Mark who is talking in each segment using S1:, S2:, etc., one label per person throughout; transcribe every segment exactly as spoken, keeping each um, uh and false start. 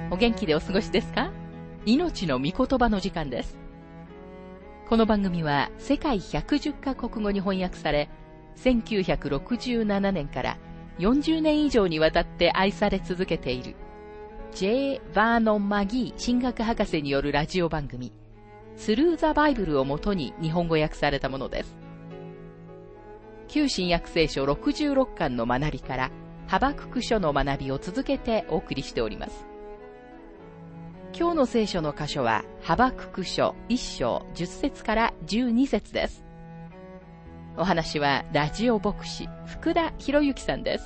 S1: お元気でお過ごしですか？命の御言葉の時間です。この番組は世界ひゃくじゅっカ国語に翻訳され、せんきゅうひゃくろくじゅうななねんからよんじゅうねん以上にわたって愛され続けている J. バーノン・マギー神学博士によるラジオ番組スルー・ザ・バイブルをもとに日本語訳されたものです。旧新約聖書ろくじゅうろっかんの学びからハバクク書の学びを続けてお送りしております。今日の聖書の箇所はハバクク書いっ章じゅっ節からじゅうに節です。お話はラジオ牧師福田博之さんです。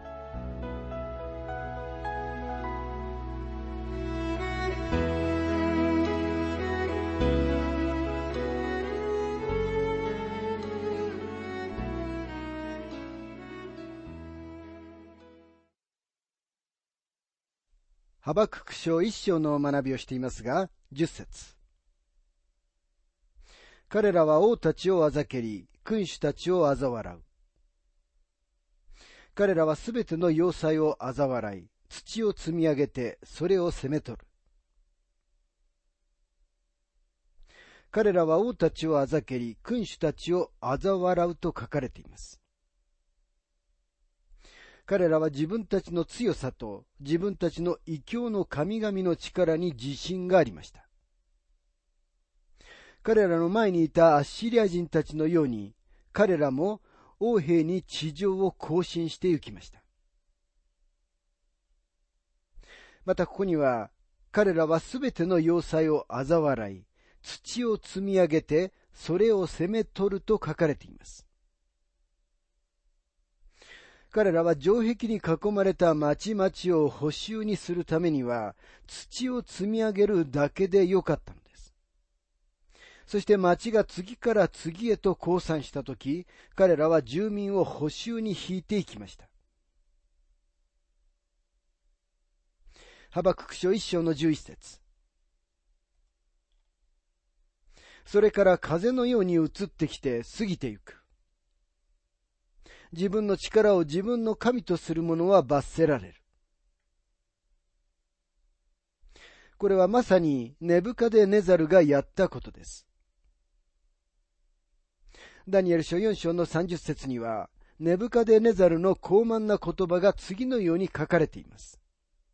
S2: ハバクク書一章の学びをしていますが、じゅっ節。彼らは王たちをあざけり、君主たちを嘲笑う。彼らはすべての要塞を嘲笑い、土を積み上げて、それを攻め取る。彼らは王たちをあざけり、君主たちを嘲笑うと書かれています。彼らは自分たちの強さと自分たちの異教の神々の力に自信がありました。彼らの前にいたアッシリア人たちのように、彼らも王兵に地上を行進して行きました。またここには、彼らはすべての要塞を嘲笑い、土を積み上げてそれを攻め取ると書かれています。彼らは城壁に囲まれた町々を補修にするためには、土を積み上げるだけでよかったのです。そして町が次から次へと降参したとき、彼らは住民を補修に引いていきました。ハバクク書一章のじゅういち節。それから風のように移ってきて過ぎてゆく。自分の力を自分の神とする者は罰せられる。これはまさにネブカデネザルがやったことです。ダニエル書よん章のさんじゅっ節には、ネブカデネザルの傲慢な言葉が次のように書かれています。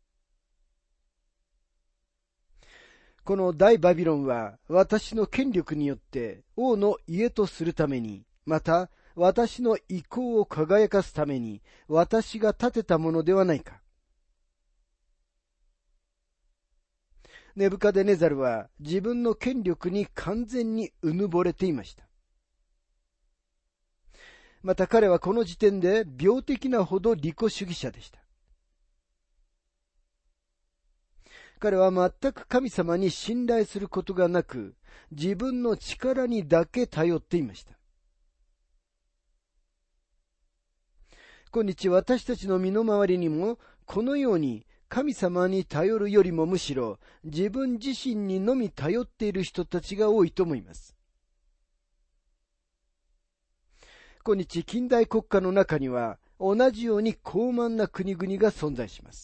S2: この大バビロンは私の権力によって王の家とするために、また私の意向を輝かすために私が建てたものではないか。ネブカデネザルは自分の権力に完全にうぬぼれていました。また彼はこの時点で病的なほど利己主義者でした。彼は全く神様に信頼することがなく、自分の力にだけ頼っていました。今日私たちの身の回りにもこのように神様に頼るよりもむしろ自分自身にのみ頼っている人たちが多いと思います。今日近代国家の中には同じように傲慢な国々が存在します。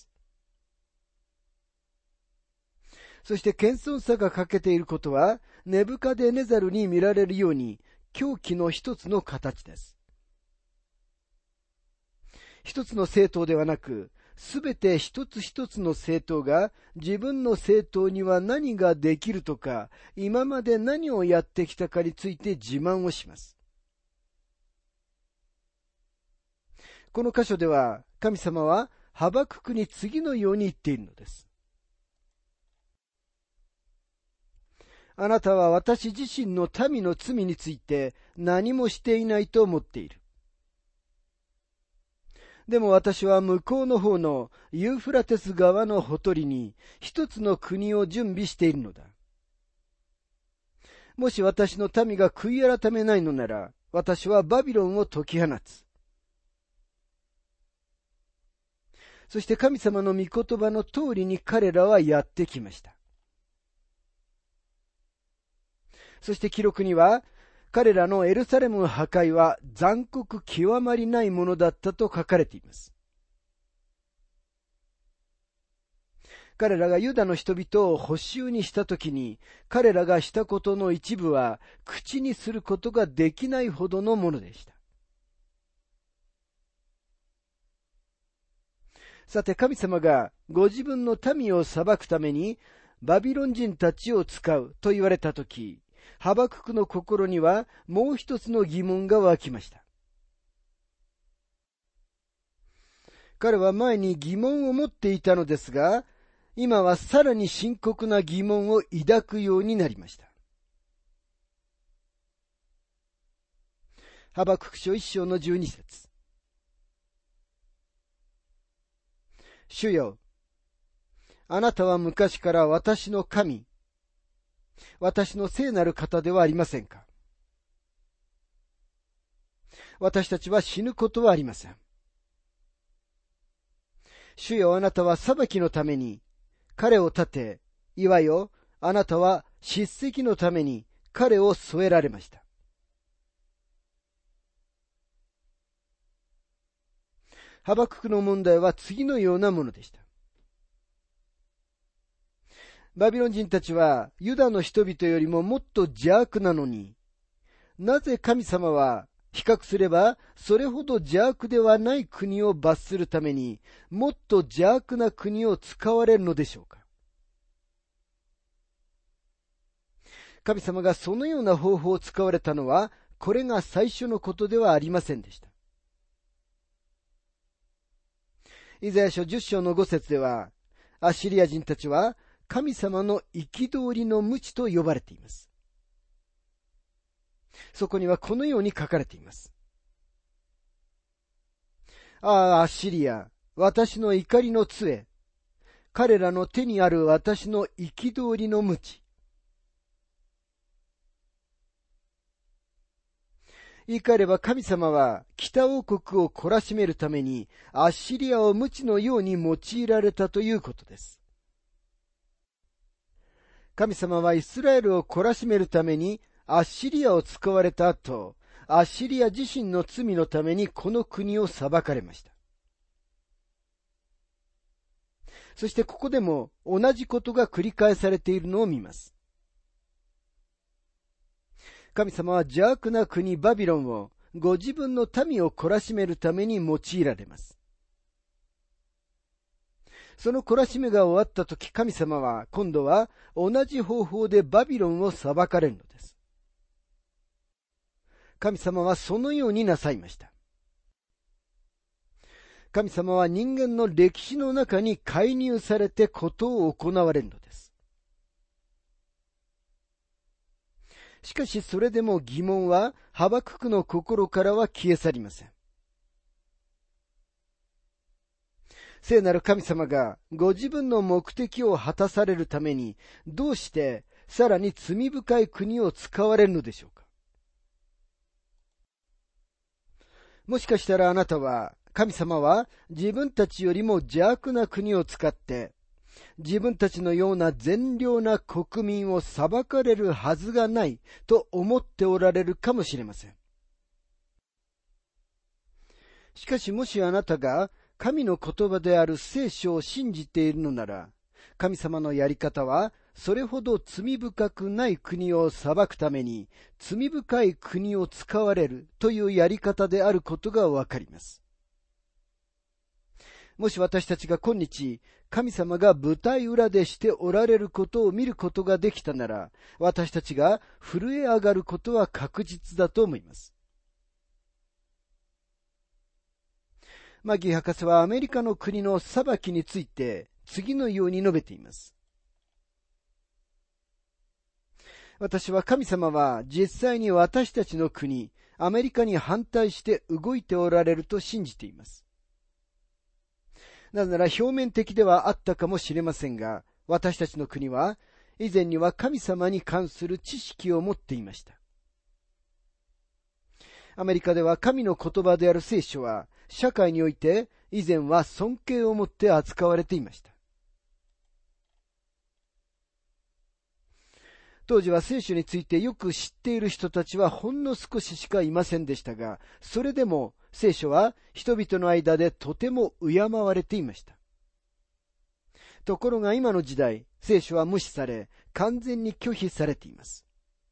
S2: そして謙遜さが欠けていることはネブカデネザルに見られるように狂気の一つの形です。一つの政党ではなく、すべて一つ一つの政党が自分の政党には何ができるとか、今まで何をやってきたかについて自慢をします。この箇所では神様はハバククに次のように言っているのです。あなたは私自身の民の罪について何もしていないと思っている。でも私は向こうの方のユーフラテス川のほとりに一つの国を準備しているのだ。もし私の民が悔い改めないのなら、私はバビロンを解き放つ。そして神様の御言葉の通りに彼らはやってきました。そして記録には、彼らのエルサレムの破壊は残酷極まりないものだったと書かれています。 彼らがユダの人々を捕囚にしたときに、彼らがしたことの一部は口にすることができないほどのものでした。さて、神様がご自分の民を裁くためにバビロン人たちを使うと言われたとき、ハバククの心にはもう一つの疑問が湧きました。彼は前に疑問を持っていたのですが、今はさらに深刻な疑問を抱くようになりました。ハバクク書一章の十二節。主よ、あなたは昔から私の神、私の聖なる方ではありませんか。私たちは死ぬことはありません。主よ、あなたは裁きのために彼を立て、岩よ、あなたは叱責のために彼を添えられました。ハバククの問題は次のようなものでした。バビロン人たちはユダの人々よりももっと邪悪なのに、なぜ神様は比較すればそれほど邪悪ではない国を罰するためにもっと邪悪な国を使われるのでしょうか。神様がそのような方法を使われたのは、これが最初のことではありませんでした。イザヤ書じゅっ章のご節では、アッシリア人たちは神様の憤りの鞭と呼ばれています。そこにはこのように書かれています。ああ、アッシリア、私の怒りの杖、彼らの手にある私の憤りの鞭。言い換えれば神様は北王国を懲らしめるためにアッシリアを鞭のように用いられたということです。神様はイスラエルを懲らしめるためにアッシリアを使われた後、アッシリア自身の罪のためにこの国を裁かれました。そしてここでも同じことが繰り返されているのを見ます。神様は邪悪な国バビロンをご自分の民を懲らしめるために用いられます。その懲らしめが終わったとき、神様は今度は同じ方法でバビロンを裁かれるのです。神様はそのようになさいました。神様は人間の歴史の中に介入されてことを行われるのです。しかしそれでも疑問はハバククの心からは消え去りません。聖なる神様がご自分の目的を果たされるためにどうしてさらに罪深い国を使われるのでしょうか。もしかしたらあなたは神様は自分たちよりも邪悪な国を使って自分たちのような善良な国民を裁かれるはずがないと思っておられるかもしれません。しかしもしあなたが神の言葉である聖書を信じているのなら、神様のやり方はそれほど罪深くない国を裁くために罪深い国を使われるというやり方であることがわかります。もし私たちが今日、神様が舞台裏でしておられることを見ることができたなら、私たちが震え上がることは確実だと思います。マギー博士はアメリカの国の裁きについて次のように述べています。私は神様は実際に私たちの国、アメリカに反対して動いておられると信じています。なぜなら表面的ではあったかもしれませんが、私たちの国は以前には神様に関する知識を持っていました。アメリカでは神の言葉である聖書は社会において以前は尊敬を持って扱われていました。当時は聖書についてよく知っている人たちはほんの少ししかいませんでしたが、それでも聖書は人々の間でとても敬われていました。 ところが今の時代、聖書は無視され、完全に拒否されています。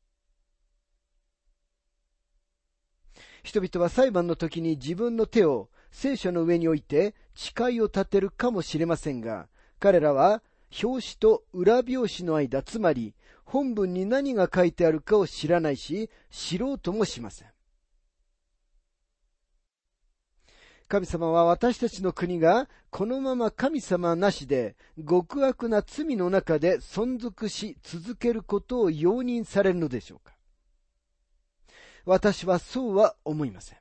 S2: 人々は裁判の時に自分の手を聖書の上に置いて誓いを立てるかもしれませんが、彼らは表紙と裏表紙の間、つまり本文に何が書いてあるかを知らないし、知ろうともしません。神様は私たちの国がこのまま神様なしで極悪な罪の中で存続し続けることを容認されるのでしょうか。私はそうは思いません。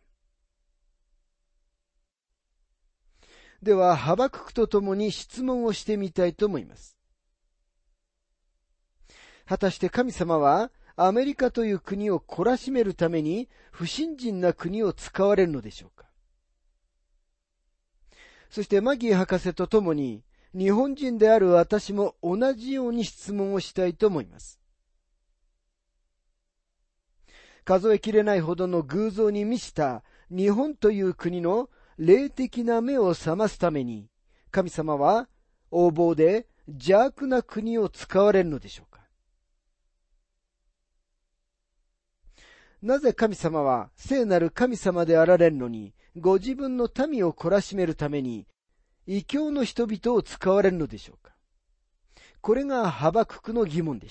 S2: では、ハバククとともに質問をしてみたいと思います。果たして神様はアメリカという国を懲らしめるために不信心な国を使われるのでしょうか。そしてマギー博士とともに日本人である私も同じように質問をしたいと思います。数えきれないほどの偶像に満ちた日本という国の霊的な目を覚ますために、神様は横暴で邪悪な国を使われるのでしょうか。なぜ神様は聖なる神様であられるのに、ご自分の民を懲らしめるために異教の人々を使われるのでしょうか。これがハバククの疑問でした。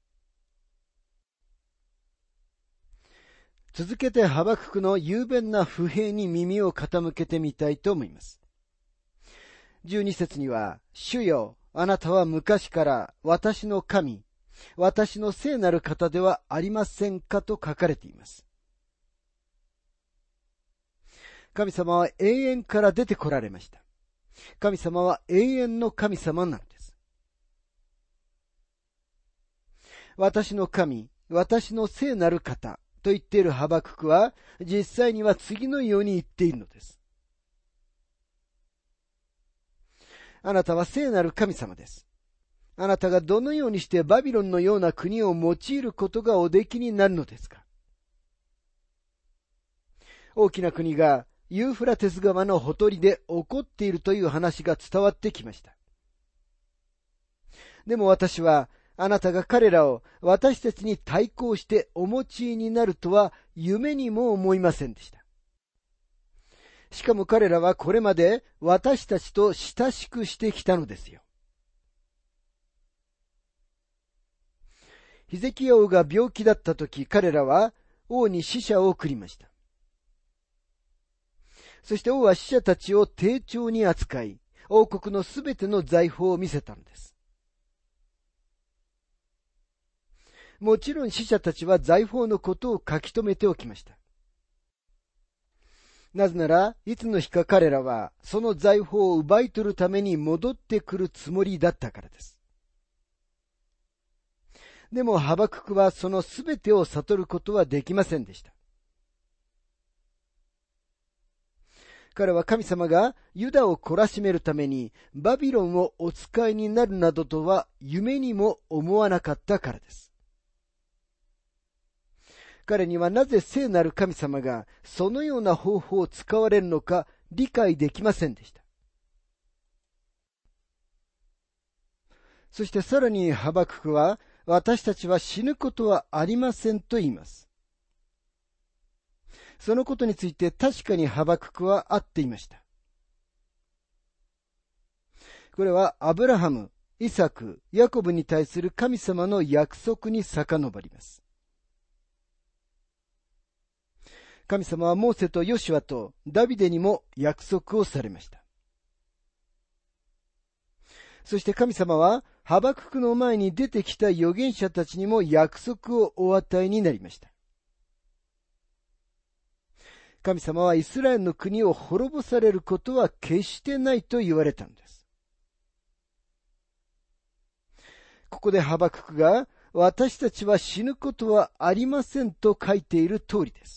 S2: 続けてハバククの雄弁な不平に耳を傾けてみたいと思います。じゅうに節には、主よ、あなたは昔から私の神、私の聖なる方ではありませんかと書かれています。神様は永遠から出てこられました。神様は永遠の神様なのです。私の神、私の聖なる方と言っているハバククは、実際には次のように言っているのです。あなたは聖なる神様です。あなたがどのようにしてバビロンのような国を用いることがおできになるのですか。大きな国がユーフラテス川のほとりで起こっているという話が伝わってきました。でも私は、あなたが彼らを私たちに対抗してお持ちになるとは夢にも思いませんでした。しかも彼らはこれまで私たちと親しくしてきたのですよ。ヒゼキヤ王が病気だったとき、彼らは王に使者を送りました。そして王は使者たちを丁重に扱い、王国のすべての財宝を見せたのです。もちろん使者たちは財宝のことを書き留めておきました。なぜなら、いつの日か彼らはその財宝を奪い取るために戻ってくるつもりだったからです。でもハバククはそのすべてを悟ることはできませんでした。彼は神様がユダを懲らしめるためにバビロンをお使いになるなどとは夢にも思わなかったからです。彼にはなぜ聖なる神様がそのような方法を使われるのか理解できませんでした。そしてさらにハバククは、私たちは死ぬことはありませんと言います。そのことについて確かにハバククは合っていました。これはアブラハム、イサク、ヤコブに対する神様の約束に遡ります。神様はモーセとヨシュアとダビデにも約束をされました。そして神様はハバククの前に出てきた預言者たちにも約束をお与えになりました。神様はイスラエルの国を滅ぼされることは決してないと言われたのです。ここでハバククが私たちは死ぬことはありませんと書いている通りです。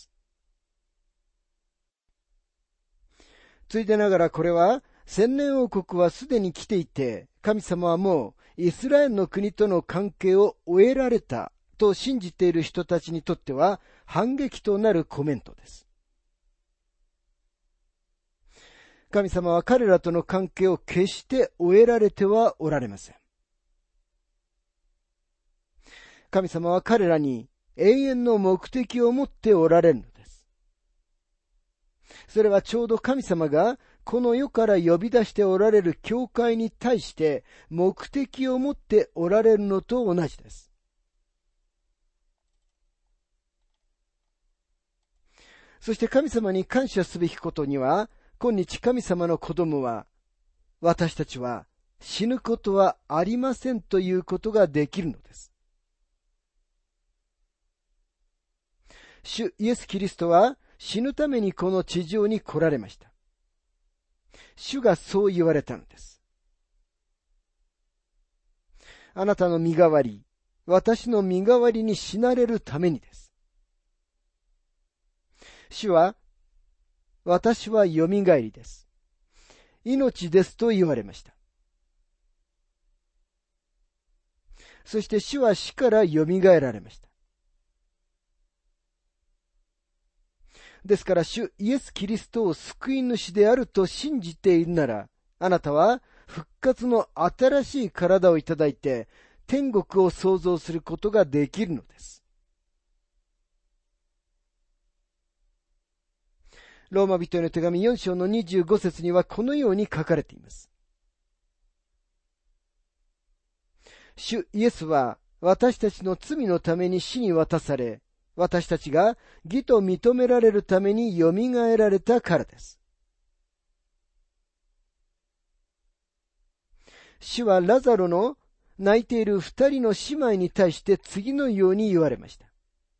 S2: ついでながらこれは千年王国はすでに来ていて、神様はもうイスラエルの国との関係を終えられたと信じている人たちにとっては反撃となるコメントです。 神様は彼らとの関係を決して終えられてはおられません。神様は彼らに永遠の目的を持っておられるのです。それはちょうど神様がこの世から呼び出しておられる教会に対して目的を持っておられるのと同じです。そして神様に感謝すべきことには、今日神様の子供は、私たちは死ぬことはありませんということができるのです。主イエス・キリストは死ぬためにこの地上に来られました。主がそう言われたのです。あなたの身代わり、私の身代わりに死なれるためにです。主は、私はよみがえりです。命ですと言われました。そして主は死からよみがえられました。ですから主イエス・キリストを救い主であると信じているなら、あなたは復活の新しい体をいただいて、天国を創造することができるのです。ローマ人への手紙よん章のにじゅうご節にはこのように書かれています。主イエスは私たちの罪のために死に渡され、私たちが義と認められるためによみがえられたからです。主はラザロの泣いている二人の姉妹に対して次のように言われました。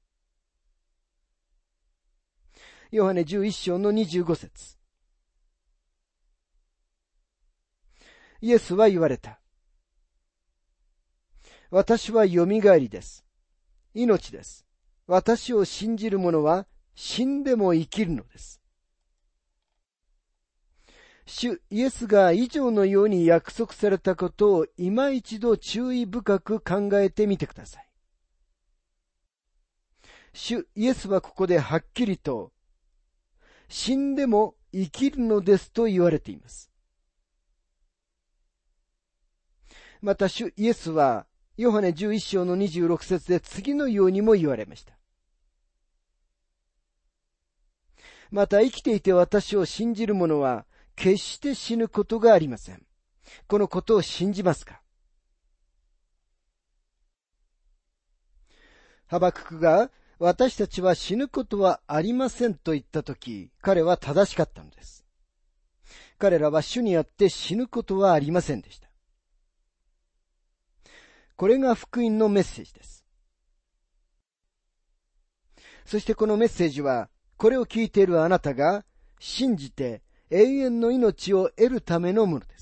S2: ヨハネじゅういち章のにじゅうご節。イエスは言われた。私はよみがえりです。命です。私を信じる者は死んでも生きるのです。主イエスが以上のように約束されたことを今一度注意深く考えてみてください。主イエスはここではっきりと死んでも生きるのですと言われています。また主イエスはヨハネじゅういち章のにじゅうろく節で次のようにも言われました。また生きていて私を信じる者は決して死ぬことがありません。このことを信じますか？ハバククが私たちは死ぬことはありませんと言ったとき、彼は正しかったのです。彼らは主にあって死ぬことはありませんでした。これが福音のメッセージです。そしてこのメッセージは、これを聞いているあなたが信じて永遠の命を得るためのものです。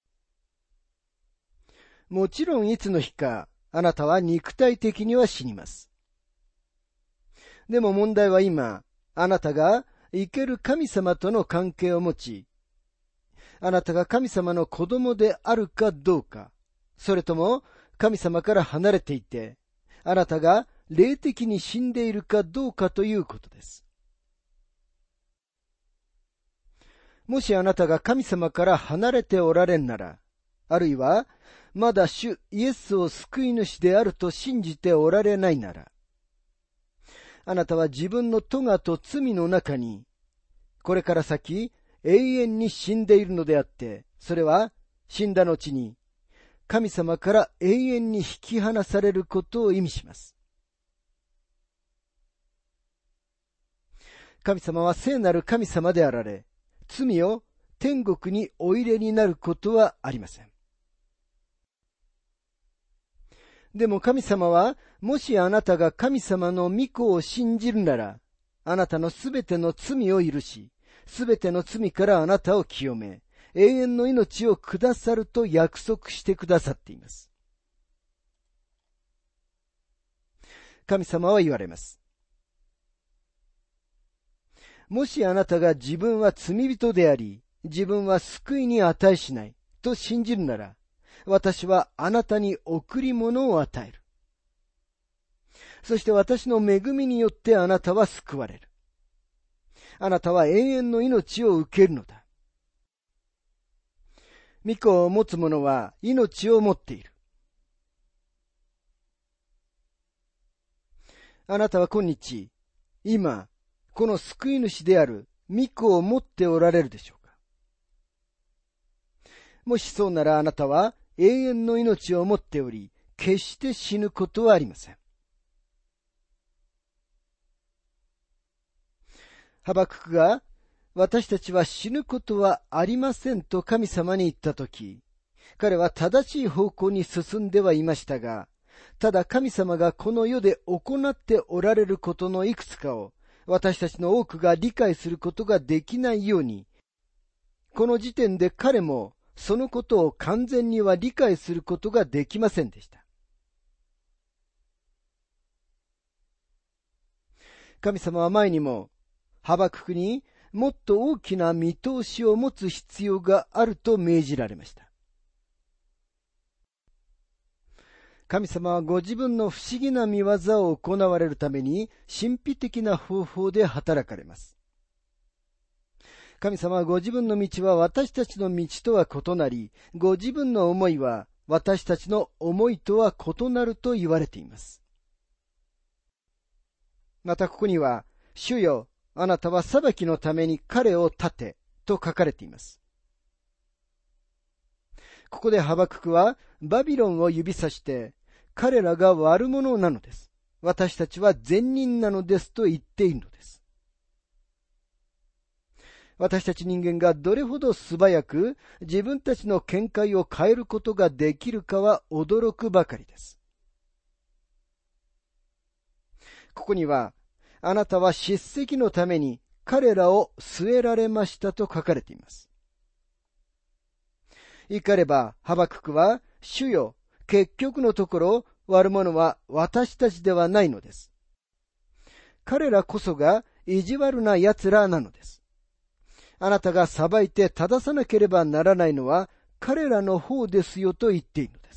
S2: もちろんいつの日か、あなたは肉体的には死にます。でも問題は今、あなたが生ける神様との関係を持ち、あなたが神様の子供であるかどうか、それとも神様から離れていて、あなたが霊的に死んでいるかどうかということです。もしあなたが神様から離れておられんなら、あるいはまだ主イエスを救い主であると信じておられないなら、あなたは自分の咎と罪の中に、これから先永遠に死んでいるのであって、それは死んだ後に神様から永遠に引き離されることを意味します。神様は聖なる神様であられ、罪を天国にお入れになることはありません。でも神様は、もしあなたが神様の御子を信じるなら、あなたのすべての罪を許し、すべての罪からあなたを清め、永遠の命をくださると約束してくださっています。神様は言われます。もしあなたが自分は罪人であり、自分は救いに値しないと信じるなら、私はあなたに贈り物を与える。そして私の恵みによってあなたは救われる。あなたは永遠の命を受けるのだ。 御子を持つ者は命を持っている。あなたは今日、今、この救い主である御子を持っておられるでしょうか。もしそうならあなたは永遠の命を持っており、決して死ぬことはありません。ハバククが、私たちは死ぬことはありませんと神様に言ったとき、彼は正しい方向に進んではいましたが、ただ神様がこの世で行っておられることのいくつかを私たちの多くが理解することができないように、この時点で彼もそのことを完全には理解することができませんでした。神様は前にもハバククにもっと大きな見通しを持つ必要があると命じられました。神様はご自分の不思議な見業を行われるために神秘的な方法で働かれます。神様はご自分の道は私たちの道とは異なり、ご自分の思いは私たちの思いとは異なると言われています。またここには、主よ、あなたは裁きのために彼を立てと書かれています。ここでハバククはバビロンを指さして、彼らが悪者なのです。私たちは善人なのですと言っているのです。私たち人間がどれほど素早く自分たちの見解を変えることができるかは驚くばかりです。ここには、あなたは叱責のために彼らを据えられましたと書かれています。言い換えれば、ハバククは、主よ、結局のところ、悪者は私たちではないのです。彼らこそが意地悪な奴らなのです。あなたが裁いて正さなければならないのは彼らの方ですよと言っているのです。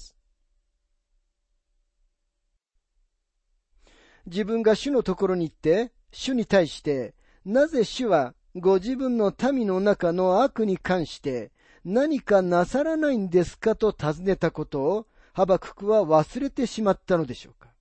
S2: 自分が主のところに行って、主に対して、なぜ主はご自分の民の中の悪に関して何かなさらないんですかと尋ねたことをハバククは忘れてしまったのでしょうか。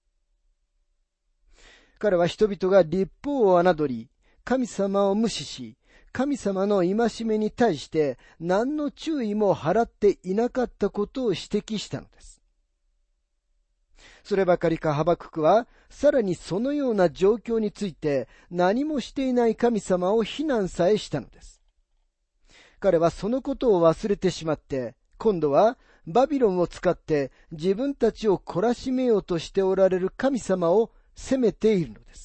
S2: 彼は人々が律法を侮り、神様を無視し、神様の戒めに対して何の注意も払っていなかったことを指摘したのです。そればかりかハバククはさらにそのような状況について何もしていない神様を非難さえしたのです。彼はそのことを忘れてしまって今度はバビロンを使って自分たちを懲らしめようとしておられる神様を責めているのです。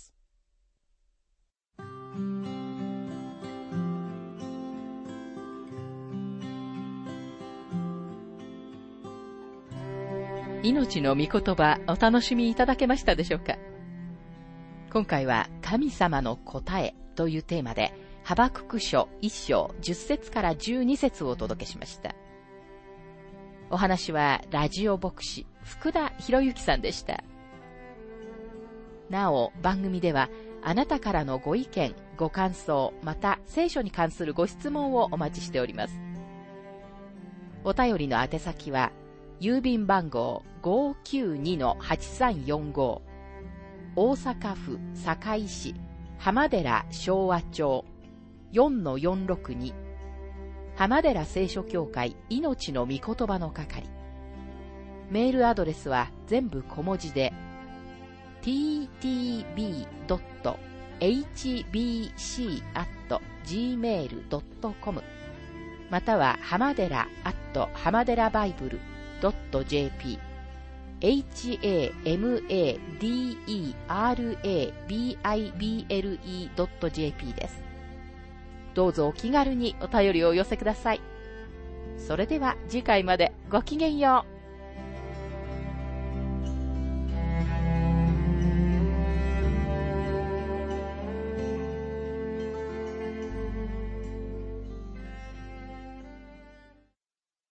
S1: 命の御言葉お楽しみいただけましたでしょうか。今回は神様の答えというテーマでハバクク書いっ章じゅっ節からじゅうに節をお届けしました。お話はラジオ牧師福田博之さんでした。なお番組ではあなたからのご意見ご感想また聖書に関するご質問をお待ちしております。お便りの宛先は郵便番号 ごーきゅうにのはちさんよんご 大阪府堺市浜寺昭和町 よんのよんろくに 浜寺聖書協会命の御言葉の係。メールアドレスは全部小文字で ティーティービードットエイチビーシーアットジーメールドットコム または浜寺アット浜寺バイブルドットジェーピー エイチエーエムエーディーイーアールエービーアイビーエルイードットジェーピー です。どうぞお気軽にお便りをお寄せください。それでは次回までごきげんよう。